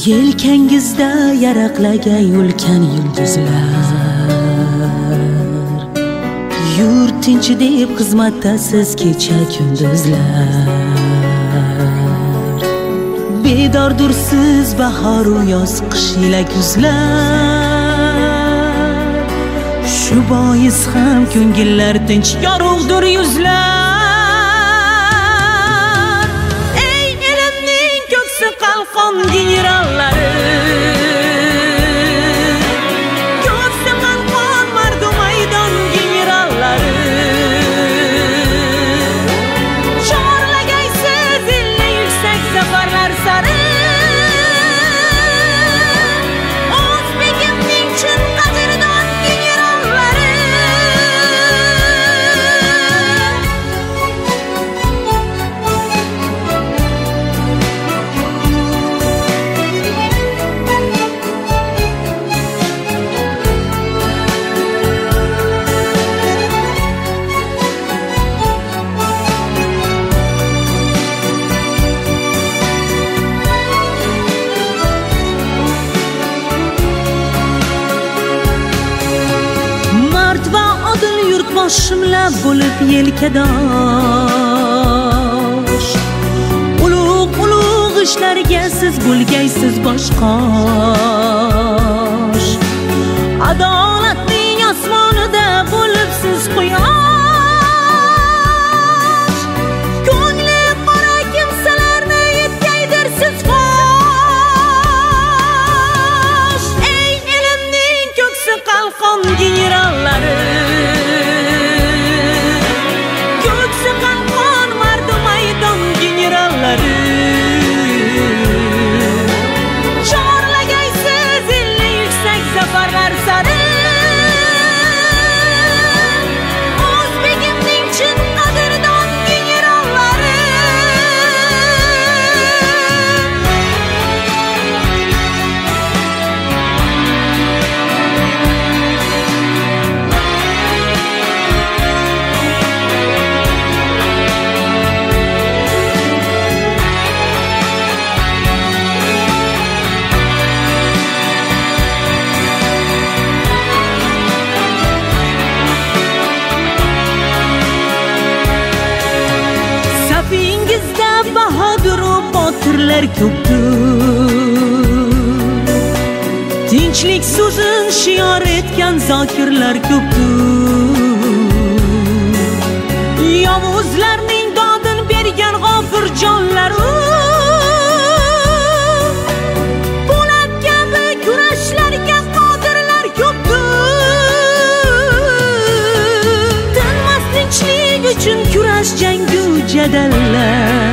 Yelkangizda yaraqlagan ulkan yulduzlar, yurt tinch deb xizmatdasiz kecha kunduzlar. Bedordursiz bahoru yoz qish ila kuzlar, shu bois ham ko'ngillar tinch yorug'dir yuzlar. Ey elimning ko'ksi qalqon generallari, ko'ksi qalqon mardu maydon generallari, chorlagaysiz illa yuksak zafarlar sari. O'zbegimning chin qadrdon generallari. Mard va odil yurtboshimla bo'lib yelkadosh, ulug' ishlarga siz bo'lgaysiz boshqosh. Adolatning osmonida bo'lib siz quyosh, ko'ngli qora kimsalarni yetkaydirsiz fosh. Ey elimning ko'ksi qalqon generallari, ko'ksi qalqon mardu maydon generallari, chorlagaysiz illa yuksak zafarlar sari. O'zbegimning chin qadrdon generallari. Safingizda bahodir va botirlar ko'pdir, tinchlik so'zin shior etgan zokirlar ko'pdir. Yovuzlarning dodin bergan g'ofir jonlar, po'lat kabi kurashlarga qodirlar ko'pdir. Tinmas tinchlik uchun kurash jangu jadallar,